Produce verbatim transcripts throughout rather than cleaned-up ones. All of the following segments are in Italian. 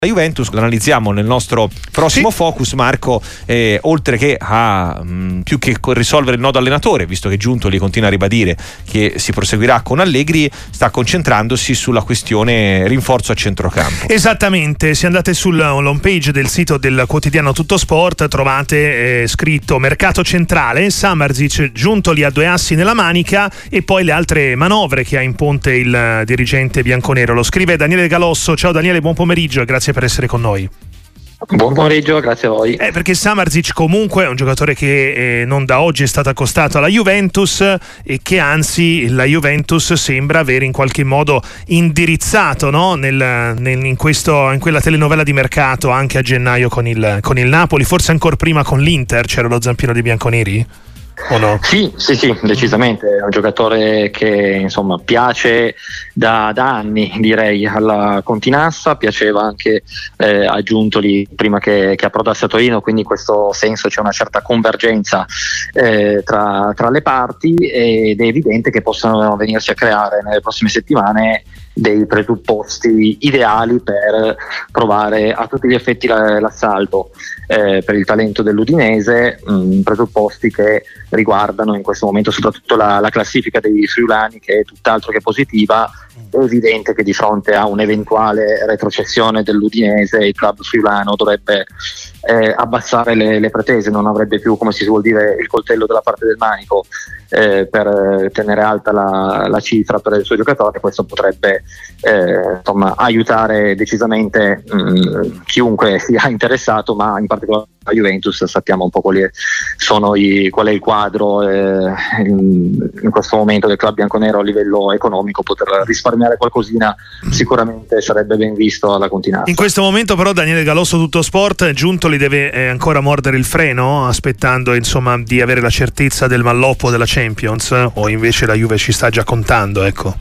La Juventus l'analizziamo nel nostro prossimo sì. focus, Marco, eh, oltre che a mh, più che risolvere il nodo allenatore, visto che Giuntoli continua a ribadire che si proseguirà con Allegri, sta concentrandosi sulla questione rinforzo a centrocampo. Esattamente, se andate sulla home page del sito del quotidiano Tutto Sport trovate eh, scritto mercato centrale, Samardžić, Giuntoli ha due assi nella manica e poi le altre manovre che ha in ponte il dirigente bianconero. Lo scrive Daniele Galosso. Ciao Daniele, buon pomeriggio e grazie per essere con noi. Buon pomeriggio, grazie a voi. Eh, perché Samardžić comunque è un giocatore che eh, non da oggi è stato accostato alla Juventus e che anzi la Juventus sembra avere in qualche modo indirizzato, no? nel, nel, in, questo, in quella telenovela di mercato anche a gennaio con il, con il Napoli, forse ancora prima con l'Inter c'era lo zampino dei bianconeri? O no? Sì, sì, sì, decisamente è un giocatore che insomma piace da, da anni, direi, alla Continassa, piaceva anche eh, a Giuntoli prima che, che approdasse a Torino, quindi in questo senso c'è una certa convergenza eh, tra, tra le parti ed è evidente che possano venirsi a creare nelle prossime settimane dei presupposti ideali per provare a tutti gli effetti l'assalto eh, per il talento dell'Udinese, mh, presupposti che riguardano in questo momento soprattutto la, la classifica dei friulani, che è tutt'altro che positiva. È evidente che di fronte a un'eventuale retrocessione dell'Udinese il club friulano dovrebbe eh, abbassare le, le pretese, non avrebbe più, come si suol dire, il coltello dalla parte del manico eh, per tenere alta la, la cifra per il suo giocatore. Questo potrebbe eh, insomma aiutare decisamente mh, chiunque sia interessato, ma in particolare la Juventus. Sappiamo un po' quali sono i, qual è il quadro eh, in, in questo momento del club bianconero a livello economico. Poter risparmiare qualcosina sicuramente sarebbe ben visto alla Continassa. In questo momento però Daniele Galosso, Tutto Sport, Giuntoli deve eh, ancora mordere il freno aspettando insomma di avere la certezza del malloppo della Champions, o invece la Juve ci sta già contando, ecco?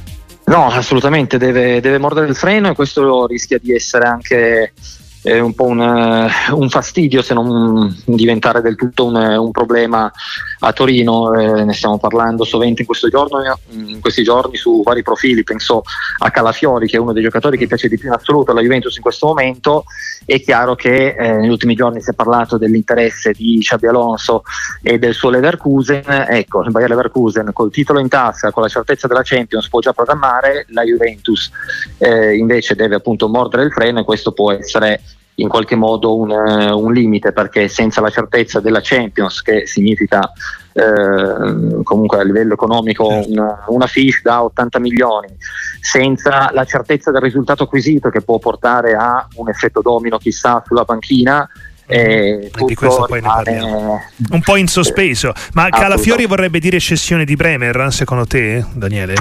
No, assolutamente deve, deve mordere il freno, e questo rischia di essere anche è un po' un, uh, un fastidio, se non diventare del tutto un, un problema a Torino. Eh, ne stiamo parlando sovente in, questo giorno, in questi giorni su vari profili. Penso a Calafiori, che è uno dei giocatori che piace di più in assoluto alla Juventus in questo momento. È chiaro che eh, negli ultimi giorni si è parlato dell'interesse di Xabi Alonso e del suo Leverkusen. Ecco, il Bayer Leverkusen col titolo in tasca, con la certezza della Champions, può già programmare. La Juventus eh, invece deve appunto mordere il freno, e questo può essere in qualche modo un, un limite, perché senza la certezza della Champions, che significa eh, comunque a livello economico una, una fiche da ottanta milioni, senza la certezza del risultato acquisito, che può portare a un effetto domino chissà sulla panchina, e di questo poi ne parliamo. Un po' in sospeso. Ma Calafiori vorrebbe dire cessione di Bremer, secondo te, Daniele?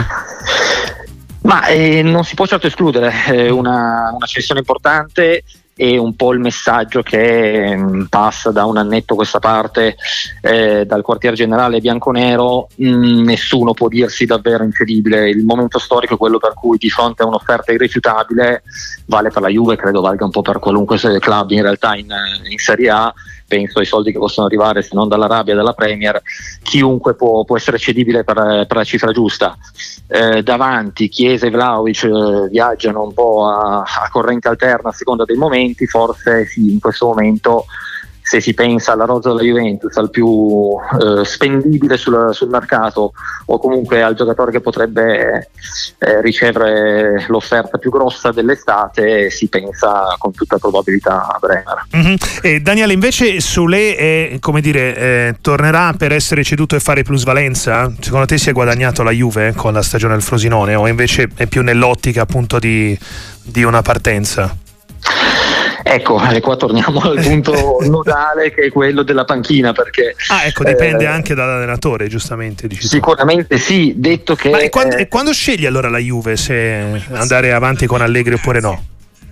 Ma eh, non si può certo escludere eh, una, una cessione importante. E un po' il messaggio che mh, passa da un annetto a questa parte eh, dal quartier generale bianconero: mh, nessuno può dirsi davvero incredibile. Il momento storico è quello per cui di fronte a un'offerta irrifiutabile, vale per la Juve, credo valga un po' per qualunque club in realtà in, in Serie A, penso ai soldi che possono arrivare se non dall'Arabia, dalla Premier, chiunque può, può essere cedibile per, per la cifra giusta. Eh, davanti Chiesa e Vlahovic eh, viaggiano un po' a, a corrente alterna a seconda dei momenti. Forse sì, in questo momento, se si pensa alla rosa della Juventus, al più eh, spendibile sul, sul mercato, o comunque al giocatore che potrebbe eh, ricevere l'offerta più grossa dell'estate, si pensa con tutta probabilità a Bremer. Mm-hmm. E Daniele, invece Soulé è, come dire, eh, tornerà per essere ceduto e fare plusvalenza? Secondo te si è guadagnato la Juve con la stagione del Frosinone, o invece è più nell'ottica appunto di, di una partenza? Ecco, e qua torniamo al punto nodale, che è quello della panchina, perché ah ecco dipende eh, anche dall'allenatore, giustamente dici sicuramente tu. Sì, detto che ma e quando, eh, e quando sceglie allora la Juve se andare avanti con Allegri oppure no?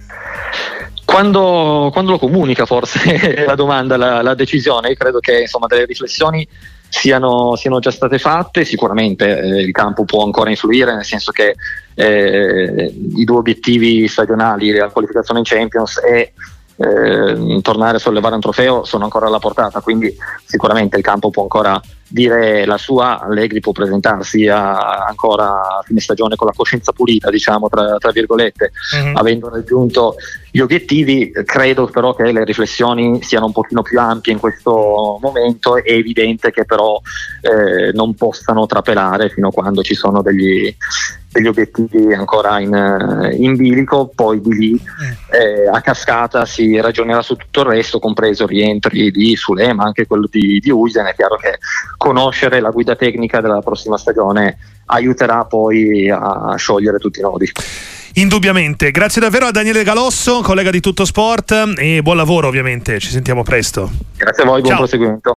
Quando, quando lo comunica, forse è la domanda, la, la decisione. Io credo che insomma delle riflessioni siano, siano già state fatte. Sicuramente eh, il campo può ancora influire, nel senso che eh, i due obiettivi stagionali, la qualificazione in Champions e eh, tornare a sollevare un trofeo sono ancora alla portata, quindi sicuramente il campo può ancora dire la sua. Allegri può presentarsi a, ancora a fine stagione con la coscienza pulita, diciamo tra, tra virgolette, mm-hmm. avendo raggiunto gli obiettivi. Credo però che le riflessioni siano un pochino più ampie in questo momento. È evidente che però eh, non possano trapelare fino a quando ci sono degli, degli obiettivi ancora in, in bilico. Poi di lì eh, a cascata si ragionerà su tutto il resto, compreso rientri di Sule, ma anche quello di, di Huijsen. È chiaro che conoscere la guida tecnica della prossima stagione aiuterà poi a sciogliere tutti i nodi. Indubbiamente. Grazie davvero a Daniele Galosso, collega di Tutto Sport, e buon lavoro ovviamente, ci sentiamo presto. Grazie a voi, buon Ciao. proseguimento.